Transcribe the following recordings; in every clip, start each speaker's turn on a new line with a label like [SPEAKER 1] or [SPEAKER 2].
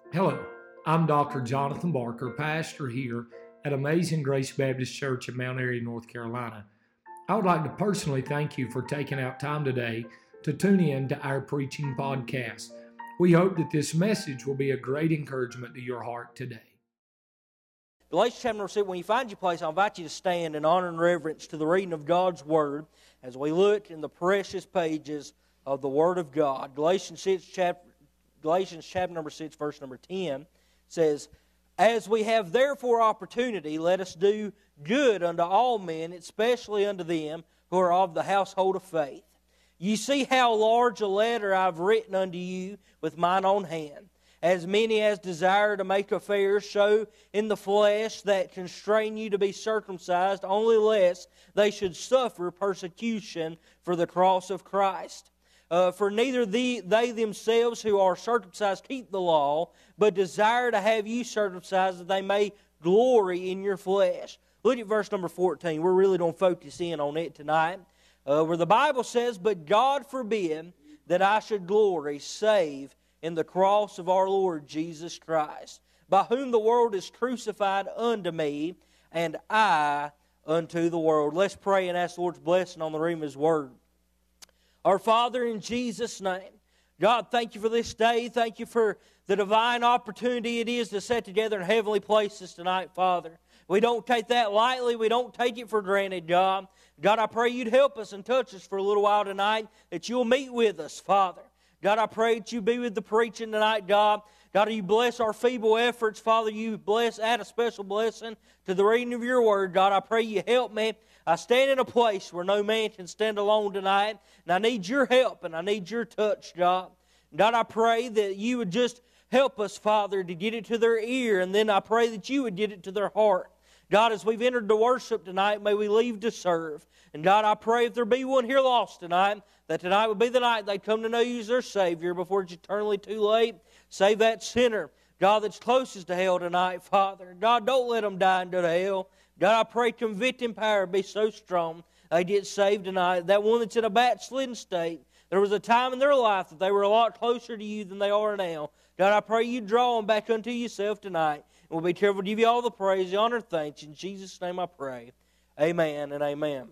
[SPEAKER 1] Hello, I'm Dr. Jonathan Barker, pastor here at Amazing Grace Baptist Church in Mount Airy, North Carolina. I would like to personally thank you for taking out time today to tune in to our preaching podcast. We hope that this message will be a great encouragement to your heart today.
[SPEAKER 2] Galatians chapter 6, when you find your place, I invite you to stand in honor and reverence to the reading of God's Word as we look in the precious pages of the Word of God. Galatians chapter number 6, verse number 10 says, "As we have therefore opportunity, let us do good unto all men, especially unto them who are of the household of faith. You see how large a letter I have written unto you with mine own hand. As many as desire to make affairs show in the flesh that constrain you to be circumcised, only lest they should suffer persecution for the cross of Christ. For neither they themselves who are circumcised keep the law, but desire to have you circumcised that they may glory in your flesh." Look at verse number 14. We're really going to focus in on it tonight. Where the Bible says, "But God forbid that I should glory, save in the cross of our Lord Jesus Christ, by whom the world is crucified unto me, and I unto the world." Let's pray and ask the Lord's blessing on the reading of His Word. Our Father, in Jesus' name, God, thank you for this day. Thank you for the divine opportunity it is to sit together in heavenly places tonight, Father. We don't take that lightly. We don't take it for granted, God. God, I pray you'd help us and touch us for a little while tonight, that you'll meet with us, Father. God, I pray that you be with the preaching tonight, God. God, you bless our feeble efforts, Father. You add a special blessing to the reading of your word. God, I pray you help me. I stand in a place where no man can stand alone tonight, and I need your help, and I need your touch, God. God, I pray that you would just help us, Father, to get it to their ear, and then I pray that you would get it to their heart. God, as we've entered to worship tonight, may we leave to serve. And God, I pray if there be one here lost tonight, that tonight would be the night they come to know you as their Savior before it's eternally too late. Save that sinner, God, that's closest to hell tonight, Father. God, don't let them die into hell. God, I pray convicting power be so strong they get saved tonight. That one that's in a backslidden state, there was a time in their life that they were a lot closer to you than they are now. God, I pray you draw them back unto yourself tonight. And we'll be careful to give you all the praise, the honor, and thanks. In Jesus' name I pray. Amen and amen.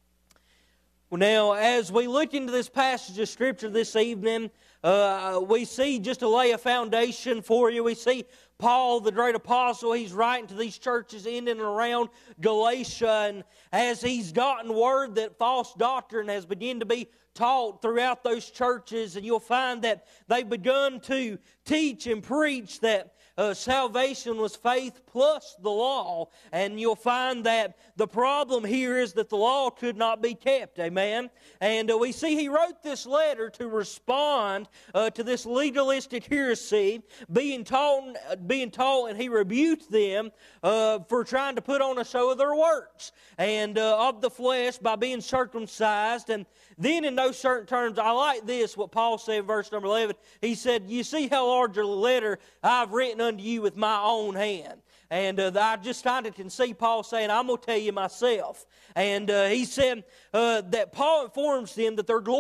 [SPEAKER 2] Well, now, as we look into this passage of Scripture this evening, we see, just to lay a foundation for you, we see Paul, the great apostle, he's writing to these churches in and around Galatia, and as he's gotten word that false doctrine has begun to be taught throughout those churches, and you'll find that they've begun to teach and preach that salvation was faith plus the law, and you'll find that the problem here is that the law could not be kept, amen? And we see he wrote this letter to respond to this legalistic heresy being taught, and he rebuked them for trying to put on a show of their works and of the flesh by being circumcised. And then in those certain terms, I like this, what Paul said in verse number 11. He said, "You see how large a letter I've written unto you with my own hand." And I just kind of can see Paul saying, "I'm going to tell you myself." And he said that Paul informs them that they're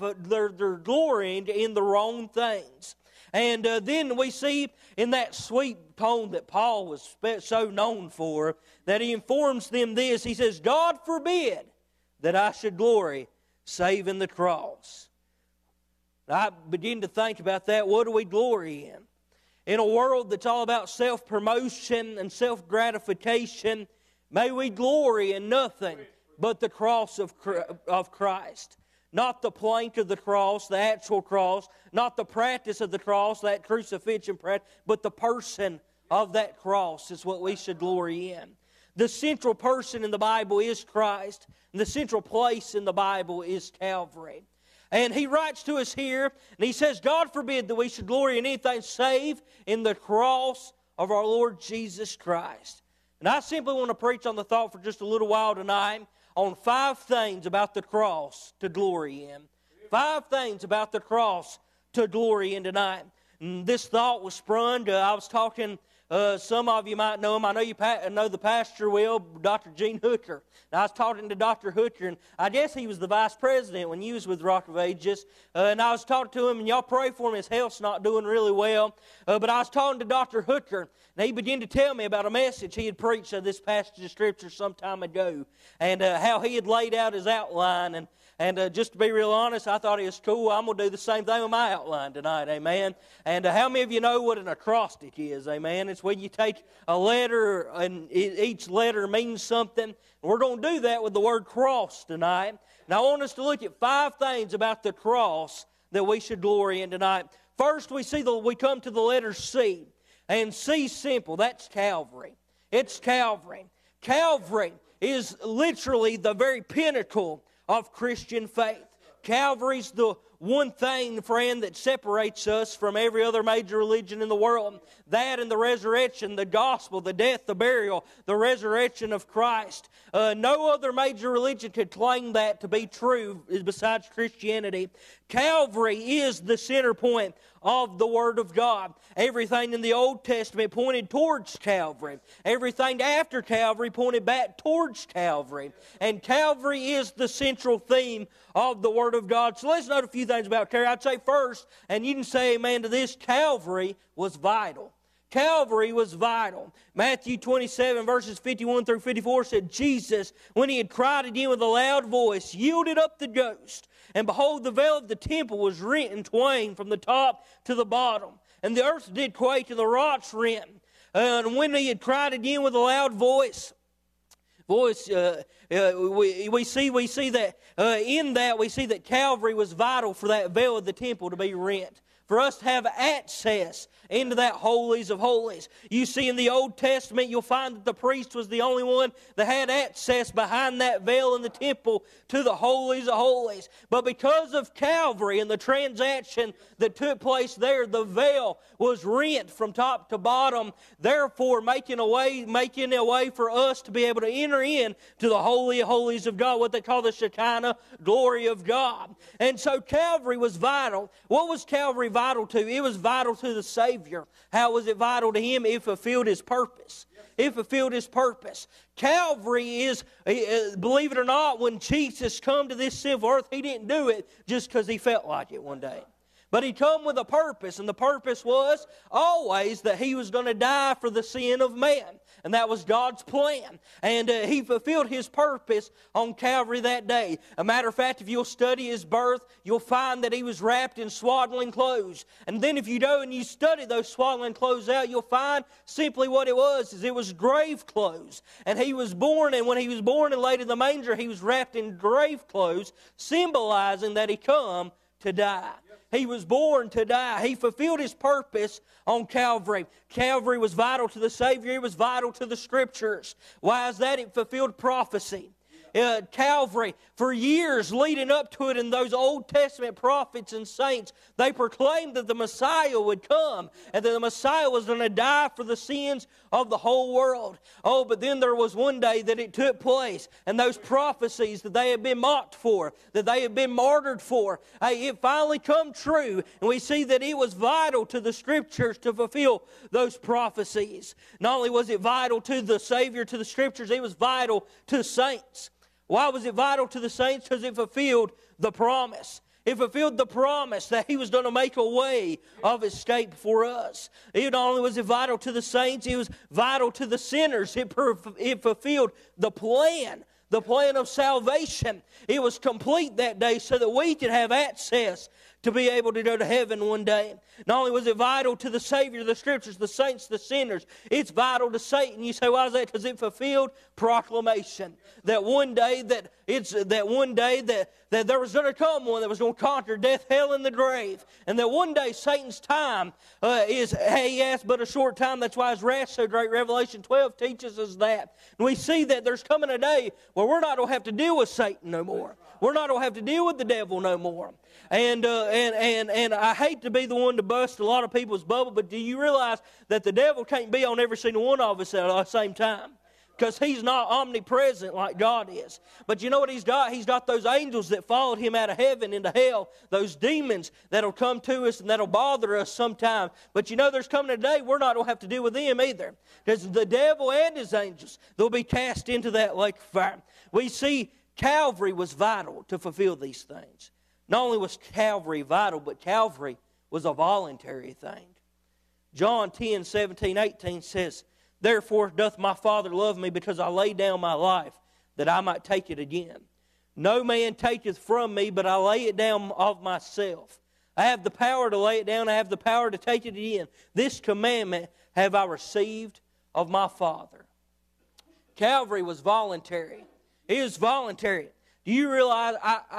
[SPEAKER 2] glorying in the wrong things. And then we see in that sweet tone that Paul was so known for, that he informs them this. He says, "God forbid that I should glory save in the cross." I begin to think about that. What do we glory in? In a world that's all about self-promotion and self-gratification, may we glory in nothing but the cross of Christ. Not the plank of the cross, the actual cross, not the practice of the cross, that crucifixion practice, but the person of that cross is what we should glory in. The central person in the Bible is Christ, and the central place in the Bible is Calvary. And he writes to us here, and he says, "God forbid that we should glory in anything save in the cross of our Lord Jesus Christ." And I simply want to preach on the thought for just a little while tonight on 5 things about the cross to glory in. 5 things about the cross to glory in tonight. And this thought was sprung. I was talking Some of you might know him. I know you know the pastor well, Dr. Gene Hooker. Now, I was talking to Dr. Hooker, and I guess he was the vice president when you was with Rock of Ages. And I was talking to him, and y'all pray for him. His health's not doing really well. But I was talking to Dr. Hooker, and he began to tell me about a message he had preached of this passage of Scripture some time ago, and how he had laid out his outline. And just to be real honest, I thought it was cool. I'm going to do the same thing with my outline tonight, amen. And how many of you know what an acrostic is, amen? It's when you take a letter, and each letter means something. We're going to do that with the word cross tonight. Now, I want us to look at 5 things about the cross that we should glory in tonight. First, we come to the letter C. And C simple, that's Calvary. It's Calvary. Calvary is literally the very pinnacle of Christian faith. Calvary's the one thing, friend, that separates us from every other major religion in the world. That and the resurrection, the gospel, the death, the burial, the resurrection of Christ. No other major religion could claim that to be true besides Christianity. Calvary is the center point of the Word of God. Everything in the Old Testament pointed towards Calvary. Everything after Calvary pointed back towards Calvary. And Calvary is the central theme of the Word of God. So let's note a few things about Calvary. I'd say first, and you can say amen to this, Calvary was vital. Calvary was vital. Matthew 27 verses 51 through 54 said, Jesus, when he had cried again with a loud voice, yielded up the ghost. And behold, the veil of the temple was rent in twain from the top to the bottom. And the earth did quake and the rocks rent. And when he had cried again with a loud voice, we see that in that we see that Calvary was vital for that veil of the temple to be rent, for us to have access into that holies of holies. You see in the Old Testament, you'll find that the priest was the only one that had access behind that veil in the temple to the holies of holies. But because of Calvary and the transaction that took place there, the veil was rent from top to bottom, therefore making a way for us to be able to enter in to the holy of holies of God, what they call the Shekinah glory of God. And so Calvary was vital. What was Calvary vital to? It was vital to the Savior. How was it vital to Him? It fulfilled His purpose. It fulfilled His purpose. Calvary is, believe it or not, when Jesus come to this sinful earth, He didn't do it just because He felt like it one day. But He come with a purpose, and the purpose was always that He was going to die for the sin of man. And that was God's plan. And He fulfilled His purpose on Calvary that day. A matter of fact, if you'll study His birth, you'll find that He was wrapped in swaddling clothes. And then if you go and you study those swaddling clothes out, you'll find simply what it was grave clothes. And He was born, and when He was born and laid in the manger, He was wrapped in grave clothes, symbolizing that He come to die. He was born to die. He fulfilled His purpose on Calvary. Calvary was vital to the Savior. It was vital to the Scriptures. Why is that? It fulfilled prophecy. Calvary, for years leading up to it, in those Old Testament prophets and saints, they proclaimed that the Messiah would come and that the Messiah was going to die for the sins of the whole world. Oh, but then there was one day that it took place, and those prophecies that they had been mocked for, that they had been martyred for, it finally come true, and we see that it was vital to the Scriptures to fulfill those prophecies. Not only was it vital to the Savior, to the Scriptures, it was vital to the saints. Why was it vital to the saints? Because it fulfilled the promise. It fulfilled the promise that He was going to make a way of escape for us. It not only was it vital to the saints, it was vital to the sinners. It fulfilled the plan of salvation. It was complete that day so that we could have access to be able to go to heaven one day. Not only was it vital to the Savior, the Scriptures, the saints, the sinners, it's vital to Satan. You say, why is that? Because it fulfilled proclamation. That one day that there was going to come one that was going to conquer death, hell, and the grave. And that one day Satan's time he has but a short time. That's why his wrath's so great. Revelation 12 teaches us that. And we see that there's coming a day where we're not going to have to deal with Satan no more. We're not going to have to deal with the devil no more. And I hate to be the one to bust a lot of people's bubble, but do you realize that the devil can't be on every single one of us at the same time? because He's not omnipresent like God is. But you know what He's got? He's got those angels that followed Him out of heaven into hell, those demons that'll come to us and that'll bother us sometime. But you know there's coming a day we're not going to have to deal with them either, because the devil and his angels, they'll be cast into that lake of fire. We see Calvary was vital to fulfill these things. Not only was Calvary vital, but Calvary was a voluntary thing. John 10, 17, 18 says, "Therefore doth my Father love me, because I lay down my life, that I might take it again. No man taketh from me, but I lay it down of myself. I have the power to lay it down, I have the power to take it again. This commandment have I received of my Father." Calvary was voluntary. It was voluntary. Do you realize,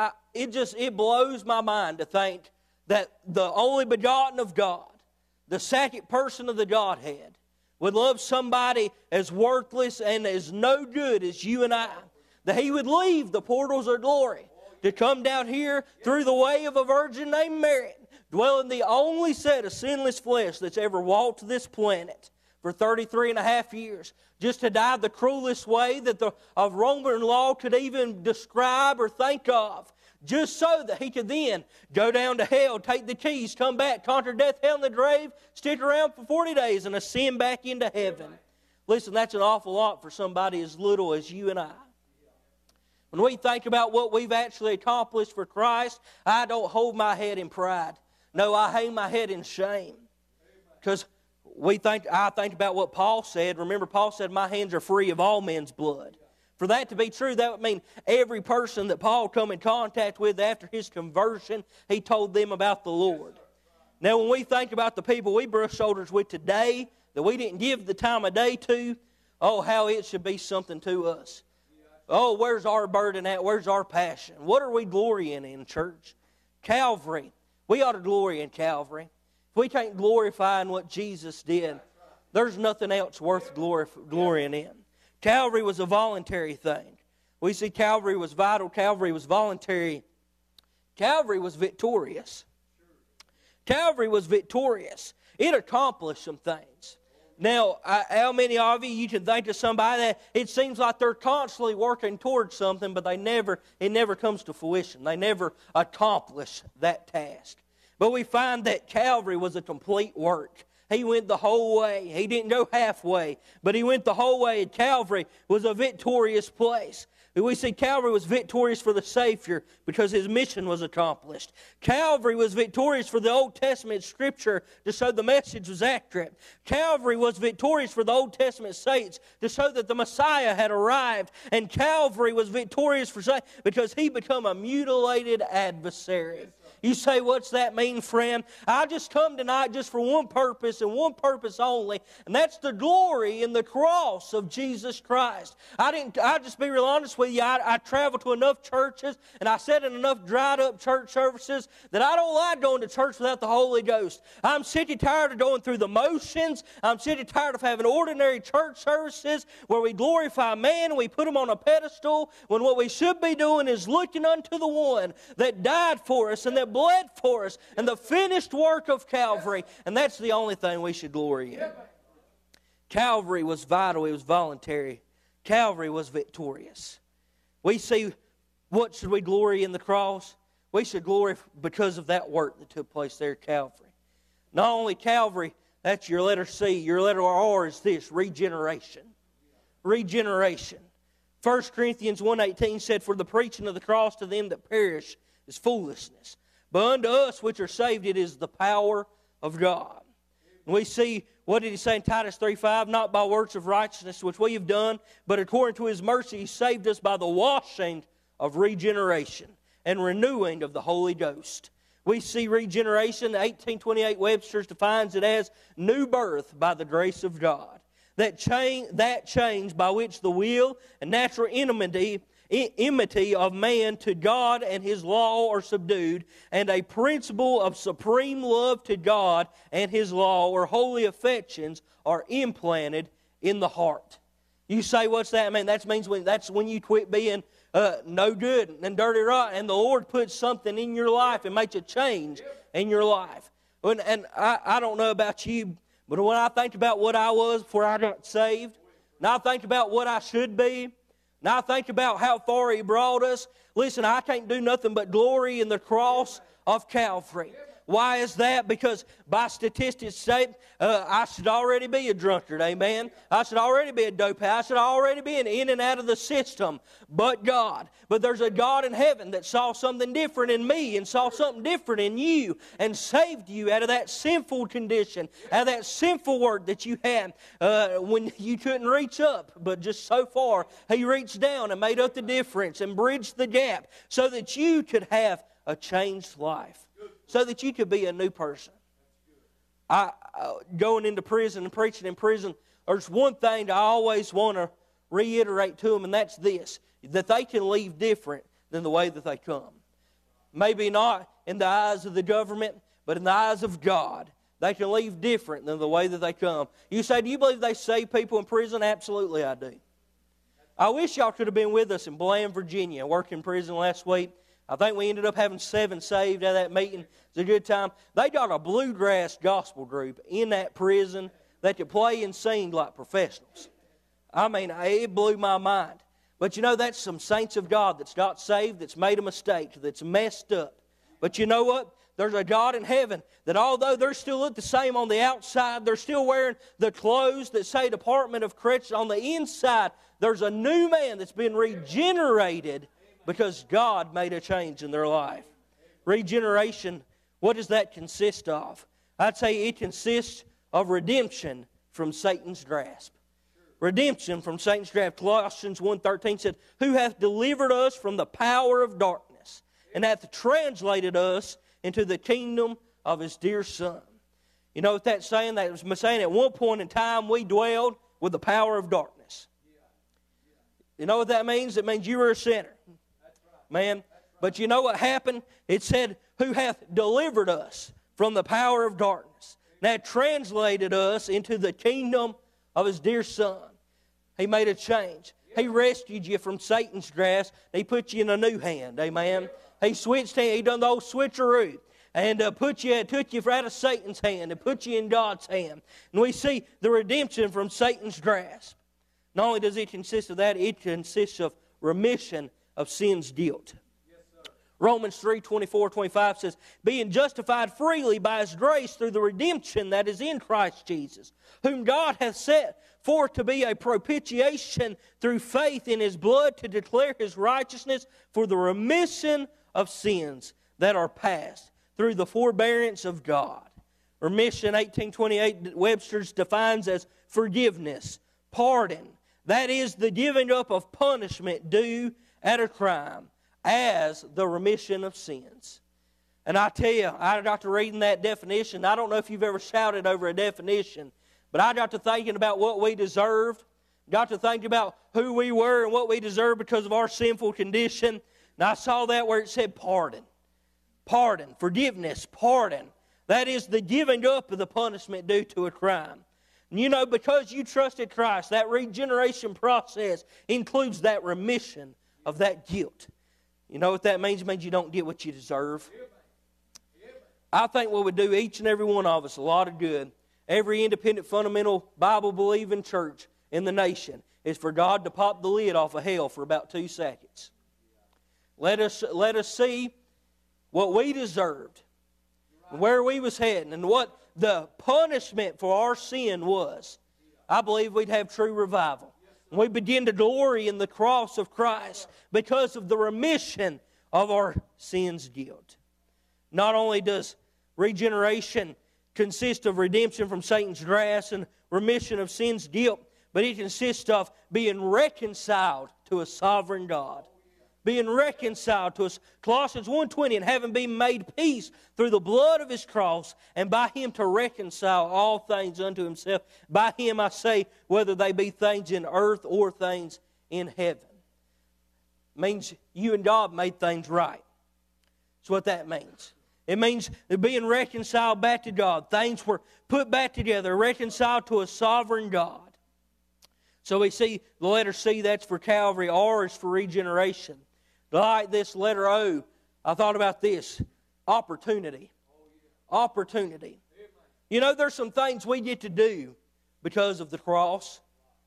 [SPEAKER 2] it blows my mind to think that the only begotten of God, the second person of the Godhead, would love somebody as worthless and as no good as you and I, that He would leave the portals of glory to come down here through the way of a virgin named Mary, dwell in the only set of sinless flesh that's ever walked this planet for 33 and a half years, just to die the cruelest way that the Roman law could even describe or think of, just so that He could then go down to hell, take the keys, come back, conquer death, hell, and the grave, stick around for 40 days, and ascend back into heaven. Listen, that's an awful lot for somebody as little as you and I. When we think about what we've actually accomplished for Christ, I don't hold my head in pride. No, I hang my head in shame. Because I think about what Paul said. Remember, Paul said, "My hands are free of all men's blood." For that to be true, that would mean every person that Paul come in contact with after his conversion, he told them about the Lord. Now, when we think about the people we brush shoulders with today, that we didn't give the time of day to, oh, how it should be something to us. Oh, where's our burden at? Where's our passion? What are we glorying in, church? Calvary. We ought to glory in Calvary. If we can't glorify in what Jesus did, there's nothing else worth glorying in. Calvary was a voluntary thing. We see Calvary was vital. Calvary was voluntary. Calvary was victorious. Calvary was victorious. It accomplished some things. Now, how many of you can think of somebody that it seems like they're constantly working towards something, but it never comes to fruition. They never accomplish that task. But we find that Calvary was a complete work. He went the whole way. He didn't go halfway, but He went the whole way. And Calvary was a victorious place. We see Calvary was victorious for the Savior because His mission was accomplished. Calvary was victorious for the Old Testament Scripture to show the message was accurate. Calvary was victorious for the Old Testament saints to show that the Messiah had arrived. And Calvary was victorious because He became a mutilated adversary. You say, what's that mean, friend? I just come tonight just for one purpose and one purpose only, and that's the glory in the cross of Jesus Christ. I'll just be real honest with you. I travel to enough churches and I sat in enough dried up church services that I don't like going to church without the Holy Ghost. I'm sick and tired of going through the motions. I'm sick and tired of having ordinary church services where we glorify man and we put Him on a pedestal, when what we should be doing is looking unto the one that died for us and that bled for us and the finished work of Calvary, and that's the only thing we should glory in. Calvary was vital. It was voluntary. Calvary was victorious. We see, what should we glory in the cross? We should glory because of that work that took place there at Calvary. Not only Calvary, that's your letter C. Your letter R is this: regeneration. Regeneration. 1 Corinthians 1:18 said, "For the preaching of the cross to them that perish is foolishness, but unto us which are saved it is the power of God." And we see, what did he say in Titus 3:5? "Not by works of righteousness which we have done, but according to His mercy He saved us by the washing of regeneration and renewing of the Holy Ghost." We see regeneration, 1828 Webster's defines it as new birth by the grace of God. That change by which the will and natural enmity of man to God and His law are subdued, and a principle of supreme love to God and His law or holy affections are implanted in the heart. You say, what's that mean? That's when you quit being no good and dirty rotten, and the Lord puts something in your life and makes a change in your life. And I don't know about you, but when I think about what I was before I got saved, Now I think about what I should be. Now I think about how far He brought us. Listen, I can't do nothing but glory in the cross of Calvary. Why is that? Because by statistics say, I should already be a drunkard, amen? I should already be a dope house. I should already be in and out of the system, but God. But there's a God in heaven that saw something different in me and saw something different in you and saved you out of that sinful condition, out of that sinful work that you had when you couldn't reach up, but just so far He reached down and made up the difference and bridged the gap so that you could have a changed life. So that you could be a new person. Going into prison and preaching in prison, there's one thing I always want to reiterate to them, and that's this, that they can leave different than the way that they come. Maybe not in the eyes of the government, but in the eyes of God, they can leave different than the way that they come. You say, do you believe they save people in prison? Absolutely, I do. I wish y'all could have been with us in Bland, Virginia, working in prison last week. I think we ended up having 7 saved out of that meeting. It was a good time. They got a bluegrass gospel group in that prison that could play and sing like professionals. I mean, it blew my mind. But you know, that's some saints of God that's not saved, that's made a mistake, that's messed up. But you know what? There's a God in heaven that although they're still look the same on the outside, they're still wearing the clothes that say Department of Corrections on the inside. There's a new man that's been regenerated because God made a change in their life. Regeneration, what does that consist of? I'd say it consists of redemption from Satan's grasp. Redemption from Satan's grasp. Colossians 1:13 said, who hath delivered us from the power of darkness and hath translated us into the kingdom of His dear Son. You know what that's saying? That was saying at one point in time we dwelled with the power of darkness. You know what that means? It means you were a sinner. Man, but you know what happened? It said, who hath delivered us from the power of darkness. That translated us into the kingdom of His dear Son. He made a change. He rescued you from Satan's grasp. He put you in a new hand, amen. He switched hands. He done the old switcheroo and took you out of Satan's hand and put you in God's hand. And we see the redemption from Satan's grasp. Not only does it consist of that, it consists of remission of sin's guilt. Romans 3:24-25 says, being justified freely by His grace through the redemption that is in Christ Jesus, whom God hath set forth to be a propitiation through faith in His blood to declare His righteousness for the remission of sins that are past through the forbearance of God. Remission, 1828, Webster's defines as forgiveness, pardon. That is the giving up of punishment due at a crime as the remission of sins. And I tell you, I got to reading that definition. I don't know if you've ever shouted over a definition, but I got to thinking about what we deserved, got to thinking about who we were and what we deserved because of our sinful condition. And I saw that where it said pardon. Pardon, forgiveness, pardon. That is the giving up of the punishment due to a crime. And you know, because you trusted Christ, that regeneration process includes that remission of that guilt. You know what that means? It means you don't get what you deserve. I think what would do each and every one of us a lot of good, every independent, fundamental, Bible-believing church in the nation, is for God to pop the lid off of hell for about 2 seconds. Let us see what we deserved, where we was heading, and what the punishment for our sin was. I believe we'd have true revival. We begin to glory in the cross of Christ because of the remission of our sin's guilt. Not only does regeneration consist of redemption from Satan's grasp and remission of sin's guilt, but it consists of being reconciled to a sovereign God. Being reconciled to us. Colossians 1:20, and having been made peace through the blood of His cross, and by Him to reconcile all things unto Himself. By Him I say, whether they be things in earth or things in heaven. It means you and God made things right. That's what that means. It means being reconciled back to God. Things were put back together, reconciled to a sovereign God. So we see the letter C, that's for Calvary. R is for regeneration. Like this letter O, I thought about this. Opportunity. Opportunity. You know, there's some things we get to do because of the cross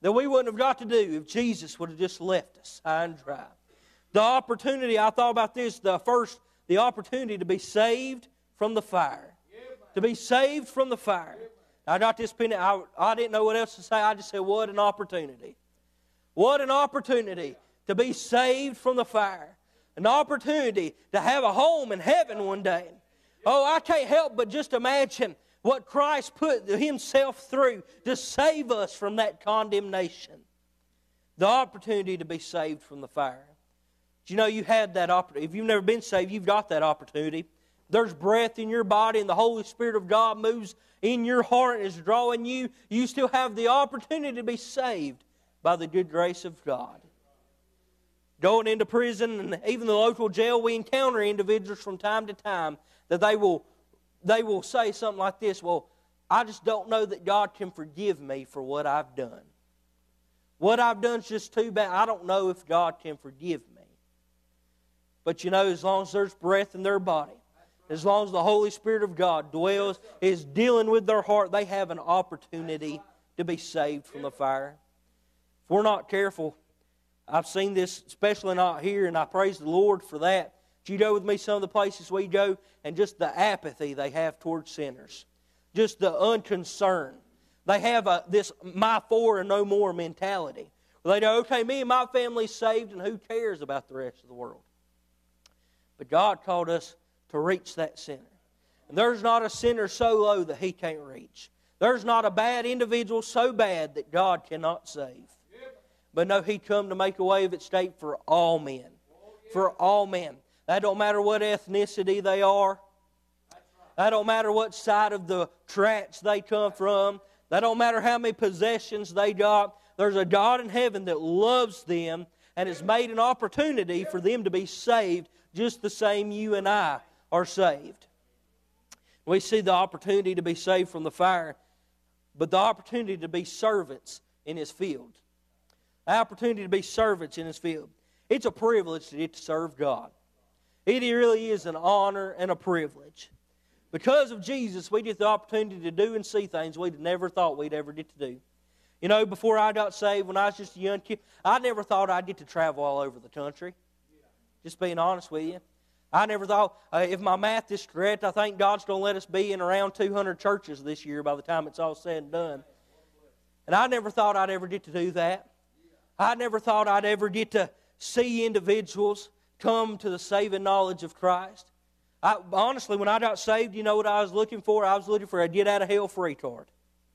[SPEAKER 2] that we wouldn't have got to do if Jesus would have just left us high and dry. The opportunity, I thought about this, the opportunity to be saved from the fire. To be saved from the fire. I got this penny, I didn't know what else to say. I just said, what an opportunity. What an opportunity to be saved from the fire. An opportunity to have a home in heaven one day. Oh, I can't help but just imagine what Christ put Himself through to save us from that condemnation. The opportunity to be saved from the fire. Do you know you had that opportunity? If you've never been saved, you've got that opportunity. There's breath in your body and the Holy Spirit of God moves in your heart and is drawing you. You still have the opportunity to be saved by the good grace of God. Going into prison and even the local jail, we encounter individuals from time to time that they will say something like this, well, I just don't know that God can forgive me for what I've done. What I've done is just too bad. I don't know if God can forgive me. But you know, as long as there's breath in their body, as long as the Holy Spirit of God dwells, is dealing with their heart, they have an opportunity to be saved from the fire. If we're not careful, I've seen this, especially not here, and I praise the Lord for that. You go with me some of the places we go, and just the apathy they have towards sinners. Just the unconcern. They have this my for and no more mentality. They know, okay, me and my family's saved, and who cares about the rest of the world? But God called us to reach that sinner. And there's not a sinner so low that He can't reach. There's not a bad individual so bad that God cannot save. But no, He come to make a way of escape for all men. For all men. That don't matter what ethnicity they are. That don't matter what side of the tracks they come from. That don't matter how many possessions they got. There's a God in heaven that loves them and has made an opportunity for them to be saved just the same you and I are saved. We see the opportunity to be saved from the fire, but the opportunity to be servants in His field. The opportunity to be servants in His field. It's a privilege to get to serve God. It really is an honor and a privilege. Because of Jesus, we get the opportunity to do and see things we'd never thought we'd ever get to do. You know, before I got saved, when I was just a young kid, I never thought I'd get to travel all over the country. Just being honest with you. I never thought, if my math is correct, I think God's going to let us be in around 200 churches this year by the time it's all said and done. And I never thought I'd ever get to do that. I never thought I'd ever get to see individuals come to the saving knowledge of Christ. Honestly, when I got saved, you know what I was looking for? I was looking for a get-out-of-hell-free card.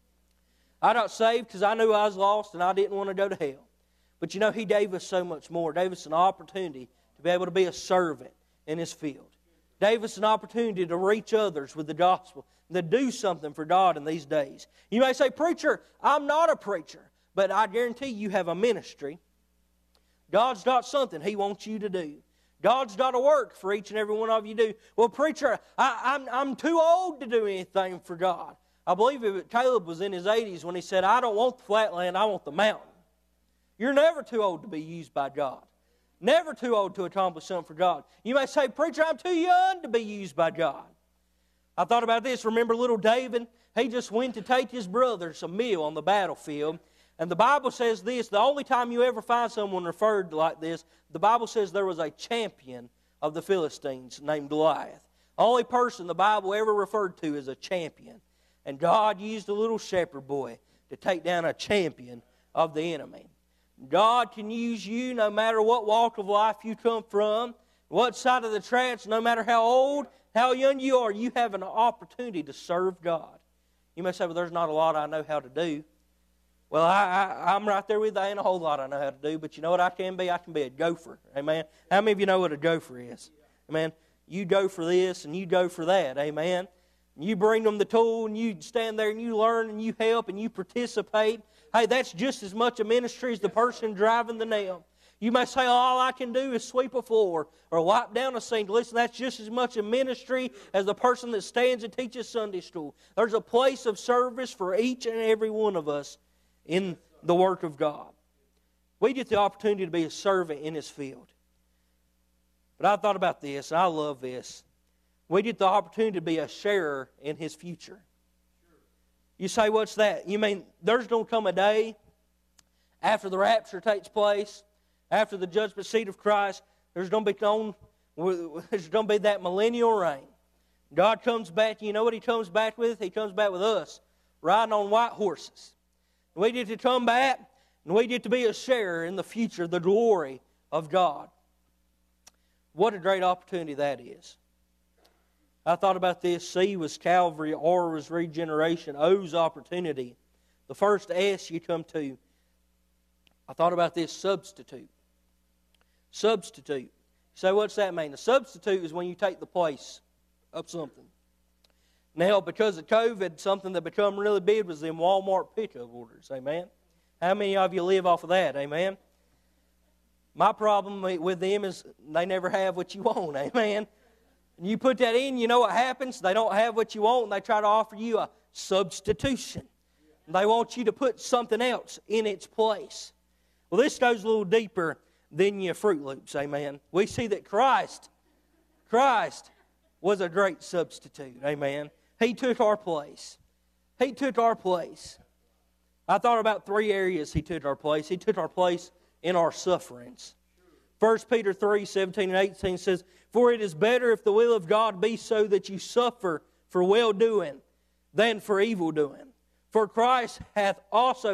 [SPEAKER 2] I got saved because I knew I was lost and I didn't want to go to hell. But you know, He gave us so much more. He gave us an opportunity to be able to be a servant in His field. He gave us an opportunity to reach others with the gospel and to do something for God in these days. You may say, preacher, I'm not a preacher, but I guarantee you have a ministry. God's got something He wants you to do. God's got a work for each and every one of you to do. Well, preacher, I'm too old to do anything for God. I believe Caleb was in his 80s when he said, I don't want the flat land, I want the mountain. You're never too old to be used by God. Never too old to accomplish something for God. You may say, preacher, I'm too young to be used by God. I thought about this. Remember little David? He just went to take his brothers a meal on the battlefield. And the Bible says this, the only time you ever find someone referred like this, the Bible says there was a champion of the Philistines named Goliath. The only person the Bible ever referred to as a champion. And God used a little shepherd boy to take down a champion of the enemy. God can use you no matter what walk of life you come from, what side of the tracks, no matter how old, how young you are, you have an opportunity to serve God. You may say, well, there's not a lot I know how to do. Well, I'm right there with you. There ain't a whole lot I know how to do, but you know what I can be? I can be a gopher. Amen. How many of you know what a gopher is? Amen. You go for this and you go for that. Amen. You bring them the tool and you stand there and you learn and you help and you participate. Hey, that's just as much a ministry as the person driving the nail. You may say, all I can do is sweep a floor or wipe down a sink. Listen, that's just as much a ministry as the person that stands and teaches Sunday school. There's a place of service for each and every one of us in the work of God. We get the opportunity to be a servant in His field. But I thought about this, and I love this. We get the opportunity to be a sharer in His future. You say, what's that? You mean there's going to come a day after the rapture takes place, after the judgment seat of Christ, there's going to be that millennial reign. God comes back. You know what He comes back with? He comes back with us, riding on white horses. We get to come back, and we get to be a sharer in the future, the glory of God. What a great opportunity that is. I thought about this. C was Calvary, R was regeneration, O's opportunity. The first S you come to, I thought about this, substitute. Substitute. So what's that mean? A substitute is when you take the place of something. Now, because of COVID, something that become really big was them Walmart pickup orders. Amen? How many of you live off of that? Amen? My problem with them is they never have what you want. Amen? And you put that in, you know what happens? They don't have what you want, and they try to offer you a substitution. They want you to put something else in its place. Well, this goes a little deeper than your Fruit Loops, amen. We see that Christ was a great substitute, amen. He took our place. He took our place. I thought about 3 areas He took our place. He took our place in our sufferings. 1 Peter 3, 17 and 18 says, "For it is better if the will of God be so that you suffer for well-doing than for evil-doing. For Christ hath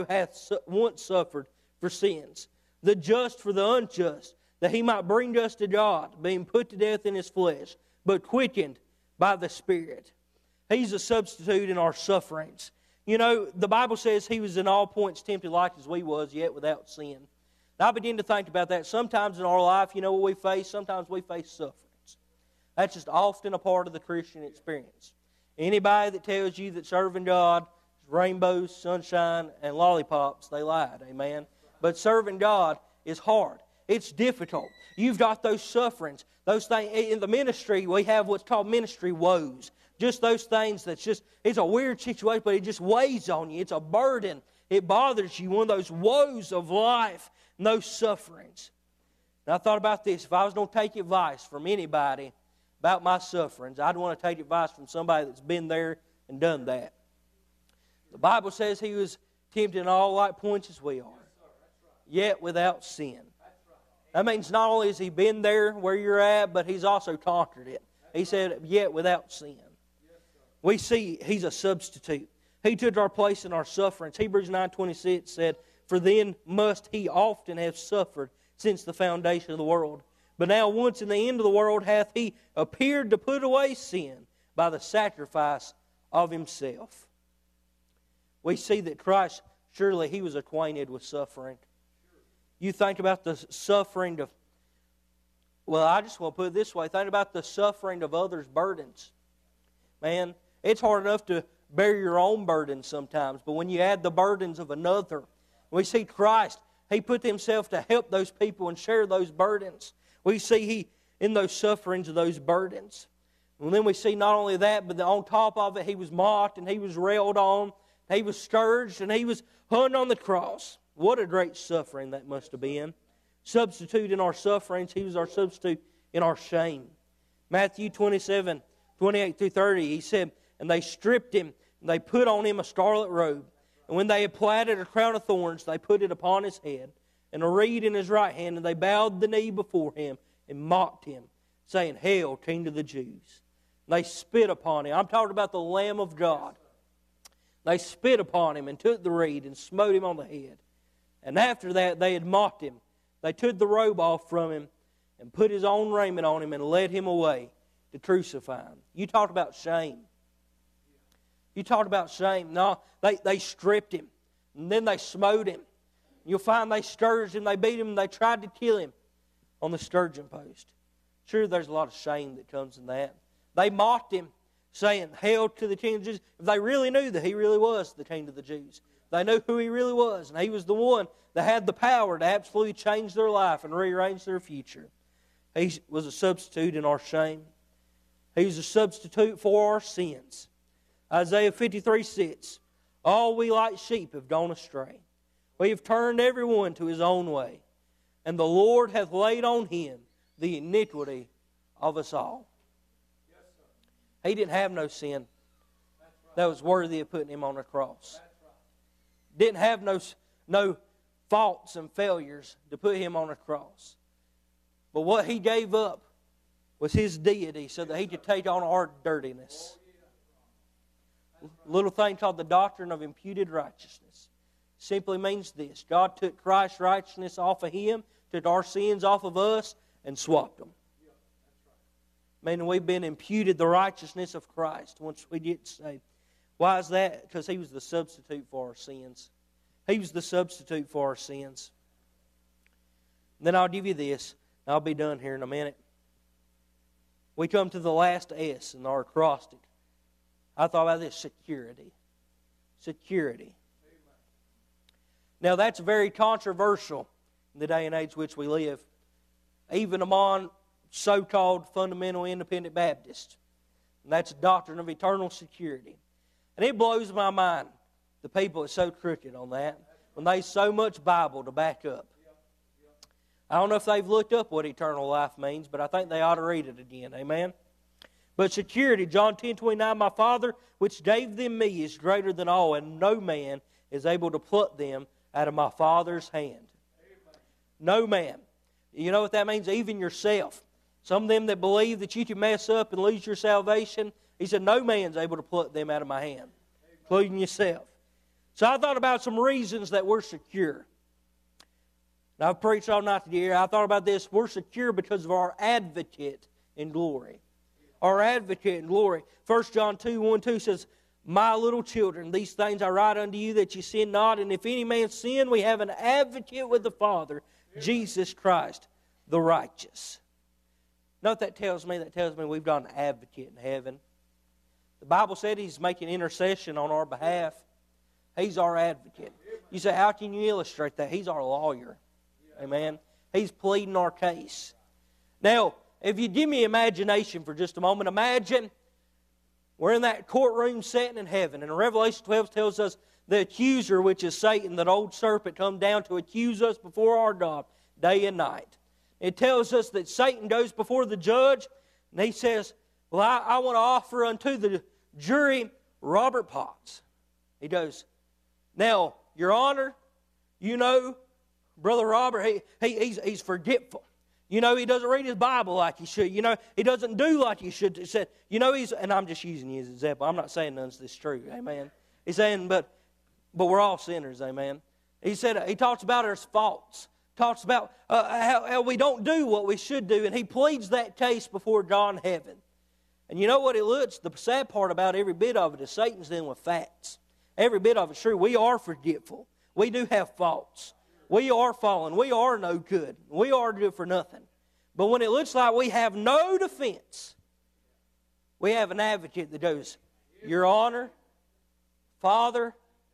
[SPEAKER 2] once suffered for sins, the just for the unjust, that He might bring us to God, being put to death in His flesh, but quickened by the Spirit." He's a substitute in our sufferings. You know, the Bible says He was in all points tempted like as we was, yet without sin. And I begin to think about that. Sometimes in our life, you know what we face? Sometimes we face sufferings. That's just often a part of the Christian experience. Anybody that tells you that serving God is rainbows, sunshine, and lollipops, they lied, amen? But serving God is hard. It's difficult. You've got those sufferings. Those things in the ministry, we have what's called ministry woes. Just those things that's just, it's a weird situation, but it just weighs on you. It's a burden. It bothers you. One of those woes of life and those sufferings. And I thought about this. If I was going to take advice from anybody about my sufferings, I'd want to take advice from somebody that's been there and done that. The Bible says He was tempted in all like points as we are, yet without sin. That means not only has He been there where you're at, but He's also conquered it. He said, yet without sin. We see He's a substitute. He took our place in our sufferings. Hebrews 9:26 said, "For then must He often have suffered since the foundation of the world. But now once in the end of the world hath He appeared to put away sin by the sacrifice of Himself." We see that Christ, surely He was acquainted with suffering. You think about the suffering of, well, I just want to put it this way. Think about the suffering of others' burdens. Man, it's hard enough to bear your own burdens sometimes, but when you add the burdens of another, we see Christ, He put Himself to help those people and share those burdens. We see He, in those sufferings of those burdens. And then we see not only that, but on top of it, He was mocked and He was railed on, He was scourged and He was hung on the cross. What a great suffering that must have been. Substitute in our sufferings, He was our substitute in our shame. Matthew 27, 28 through 30, He said, "And they stripped Him, and they put on Him a scarlet robe. And when they had platted a crown of thorns, they put it upon His head, and a reed in His right hand, and they bowed the knee before Him, and mocked Him, saying, 'Hail, King of the Jews.' And they spit upon Him." I'm talking about the Lamb of God. They spit upon Him, and took the reed, and smote Him on the head. And after that, they had mocked Him. They took the robe off from Him, and put His own raiment on Him, and led Him away to crucify Him. You talk about shame. You talk about shame. No, they stripped Him, and then they smote Him. You'll find they scourged Him, they beat Him, and they tried to kill Him on the scourging post. Sure, there's a lot of shame that comes in that. They mocked Him, saying, "Hail to the King of the Jews." If they really knew that He really was the King of the Jews, they knew who He really was, and He was the one that had the power to absolutely change their life and rearrange their future. He was a substitute in our shame. He was a substitute for our sins. Isaiah 53:6, "All we like sheep have gone astray. We have turned every one to his own way. And the Lord hath laid on Him the iniquity of us all." He didn't have no sin that was worthy of putting Him on a cross. Didn't have no faults and failures to put Him on a cross. But what He gave up was His deity so that He could take on our dirtiness. A little thing called the doctrine of imputed righteousness simply means this: God took Christ's righteousness off of Him, took our sins off of us, and swapped them. Meaning we've been imputed the righteousness of Christ once we get saved. Why is that? Because He was the substitute for our sins. He was the substitute for our sins. And then I'll give you this, and I'll be done here in a minute. We come to the last S in our acrostic. I thought about this: security. Security. Now that's very controversial in the day and age which we live, even among so-called fundamental independent Baptists. And that's the doctrine of eternal security. And it blows my mind, the people are so crooked on that, when they so much Bible to back up. I don't know if they've looked up what eternal life means, but I think they ought to read it again. Amen? But security, John 10:29, my Father which gave them me is greater than all, and no man is able to pluck them out of my Father's hand. No man. You know what that means? Even yourself. Some of them that believe that you can mess up and lose your salvation, He said, no man's able to pluck them out of my hand, including yourself. So I thought about some reasons that we're secure. Now, I've preached all night today. I thought about this. We're secure because of our advocate in glory. Our advocate in glory. 1 John 2:1-2 says, my little children, these things I write unto you that you sin not. And if any man sin, we have an advocate with the Father, Jesus Christ, the righteous. Know what that tells me? That tells me we've got an advocate in heaven. The Bible said He's making intercession on our behalf. He's our advocate. You say, how can you illustrate that? He's our lawyer. Amen. He's pleading our case. Now, if you give me imagination for just a moment, imagine we're in that courtroom setting in heaven, and Revelation 12 tells us the accuser, which is Satan, that old serpent, come down to accuse us before our God day and night. It tells us that Satan goes before the judge, and he says, well, I want to offer unto the jury Robert Potts. He goes, now, Your Honor, you know, Brother Robert, he's forgetful. You know, he doesn't read his Bible like he should. You know, he doesn't do like he should. He said, you know, and I'm just using you as an example. I'm not saying none of this is true. Amen. He's saying, but we're all sinners. Amen. He said, he talks about our faults. Talks about how we don't do what we should do. And he pleads that case before God in heaven. And you know what it looks? The sad part about every bit of it is Satan's dealing with facts. Every bit of it's true. We are forgetful. We do have faults. We are fallen. We are no good. We are good for nothing. But when it looks like we have no defense, we have an advocate that goes, Your Honor, Father,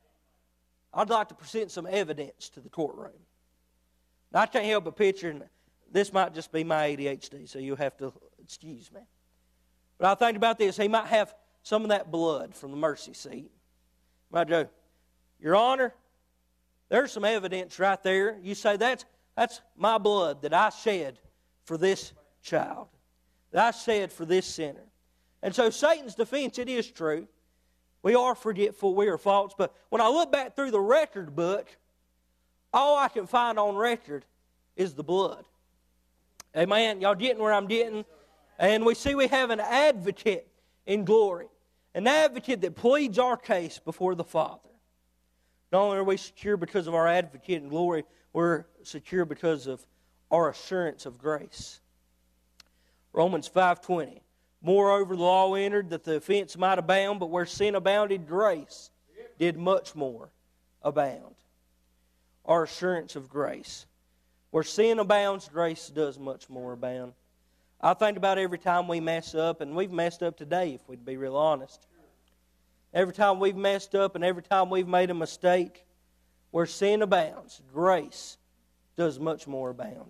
[SPEAKER 2] I'd like to present some evidence to the courtroom. Now, I can't help but picture, this might just be my ADHD, so you'll have to excuse me. But I think about this. He might have some of that blood from the mercy seat. He might go, Your Honor, there's some evidence right there. You say, that's my blood that I shed for this child, that I shed for this sinner. And so Satan's defense, it is true. We are forgetful, we are false. But when I look back through the record book, all I can find on record is the blood. Amen. Y'all getting where I'm getting? And we see we have an advocate in glory. An advocate that pleads our case before the Father. Not only are we secure because of our advocate in glory, we're secure because of our assurance of grace. Romans 5:20. Moreover, the law entered that the offense might abound, but where sin abounded, grace did much more abound. Our assurance of grace. Where sin abounds, grace does much more abound. I think about every time we mess up, and we've messed up today if we'd be real honest. Every time we've messed up and every time we've made a mistake, where sin abounds, grace does much more abound.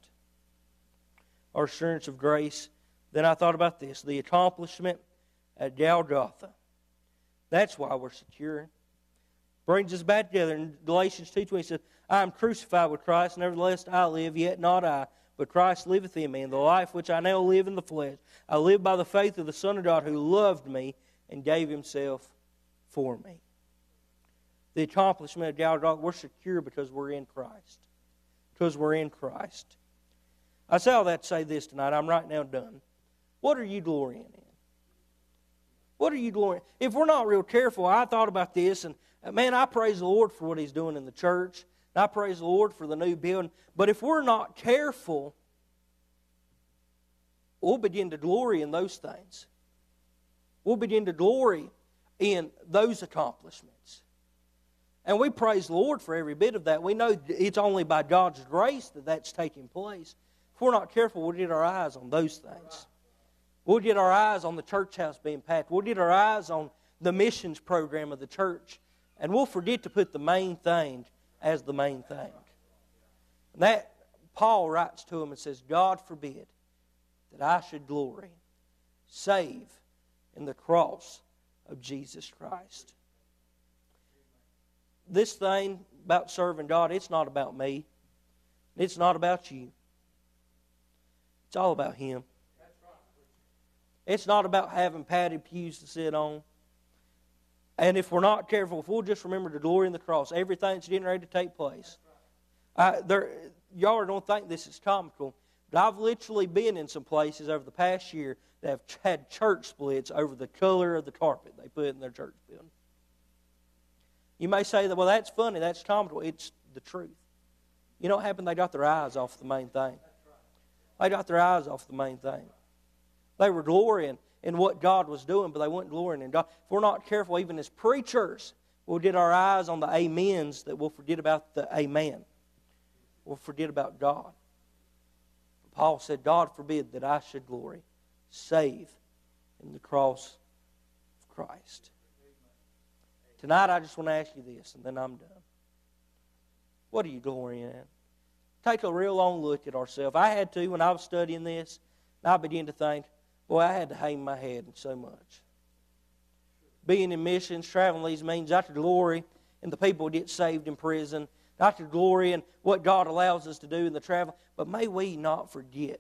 [SPEAKER 2] Our assurance of grace. Then I thought about this, the accomplishment at Golgotha. That's why we're secure. Brings us back together in Galatians 2:20. It says, I am crucified with Christ, nevertheless I live, yet not I, but Christ liveth in me. And the life which I now live in the flesh, I live by the faith of the Son of God who loved me and gave Himself for me. The accomplishment of Golgotha, we're secure because we're in Christ. because we're in Christ. I say all that to say this tonight. I'm right now done. What are you glorying in? What are you glorying in? If we're not real careful, I thought about this, and man, I praise the Lord for what He's doing in the church. And I praise the Lord for the new building. But if we're not careful, we'll begin to glory in those things. We'll begin to glory in those accomplishments. And we praise the Lord for every bit of that. We know it's only by God's grace that that's taking place. If we're not careful, we'll get our eyes on those things. We'll get our eyes on the church house being packed. We'll get our eyes on the missions program of the church. And we'll forget to put the main thing as the main thing. And that, Paul writes to him and says, God forbid that I should glory, save in the cross of Jesus Christ. This thing about serving God, it's not about me. It's not about you. It's all about Him. It's not about having padded pews to sit on. And if we're not careful, if we'll just remember to glory in the cross, everything's getting ready to take place. Y'all don't think this is comical, but I've literally been in some places over the past year that have had church splits over the color of the carpet they put in their church building. You may say that, well, that's funny, that's comical. It's the truth. You know what happened? They got their eyes off the main thing. They got their eyes off the main thing. They were glorying in what God was doing, but they weren't glorying in God. If we're not careful, even as preachers, we'll get our eyes on the amens that we'll forget about the amen. We'll forget about God. Paul said, God forbid that I should glory, save in the cross of Christ. Tonight I just want to ask you this, and then I'm done. What are you glorying in? Take a real long look at ourselves. I had to when I was studying this, and I began to think, boy, I had to hang my head in so much. Being in missions, traveling these means, I could glory in the people who get saved in prison. I could glory in what God allows us to do in the travel. But may we not forget,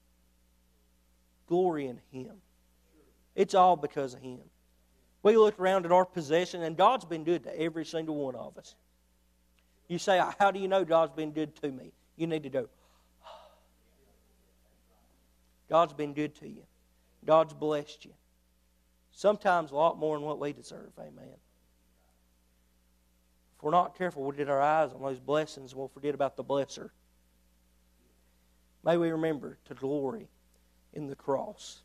[SPEAKER 2] glory in Him. It's all because of Him. We look around at our possession, and God's been good to every single one of us. You say, how do you know God's been good to me? You need to go, God's been good to you. God's blessed you. Sometimes a lot more than what we deserve. Amen. If we're not careful, we'll get our eyes on those blessings and we'll forget about the blesser. May we remember to glory in the cross.